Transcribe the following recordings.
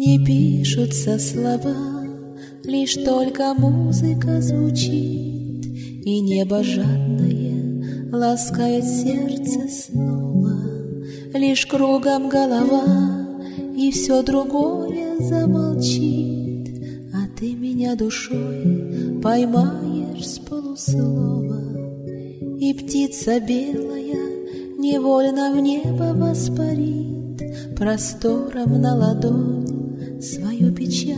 Не пишутся слова, лишь только музыка звучит, и небо жадное ласкает сердце снова. Лишь кругом голова, и все другое замолчит, а ты меня душой поймаешь с полуслова. И птица белая невольно в небо воспарит, простором на ладонь свою печаль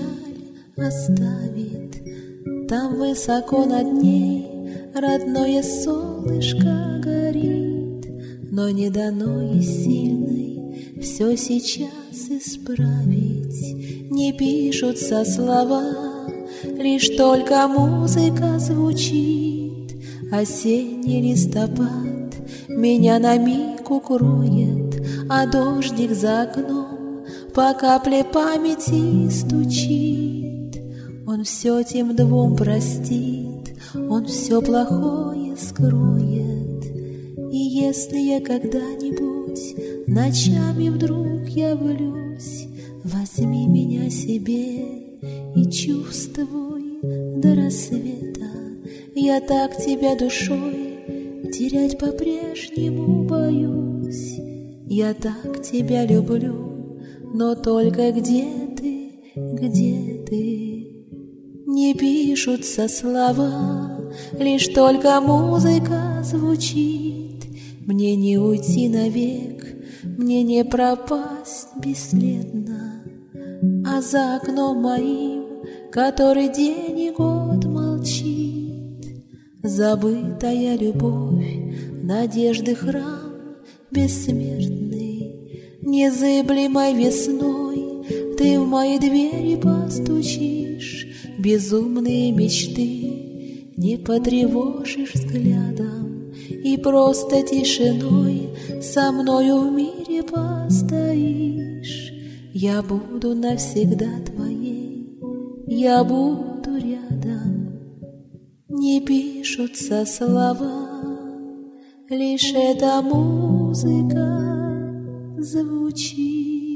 оставит. Там высоко над ней родное солнышко горит, но не дано ей сильной все сейчас исправить. Не пишутся слова, лишь только музыка звучит. Осенний листопад меня на миг укроет, а дождик за окном по капле памяти стучит. Он все тем двум простит, он все плохое скроет. И если я когда-нибудь ночами вдруг явлюсь, возьми меня себе и чувствуй до рассвета. Я так тебя душой терять по-прежнему боюсь. Я так тебя люблю, но только где ты, где ты? Не пишутся слова, лишь только музыка звучит. Мне не уйти навек, мне не пропасть бесследно, а за окном моим который день и год молчит. Забытая любовь, надежды храм бессмертный, незыблемой весной ты в мои двери постучишь. Безумные мечты не потревожишь взглядом, и просто тишиной со мною в мире постоишь. Я буду навсегда твоей, я буду рядом. Не пишутся слова, лишь эта музыка звучит.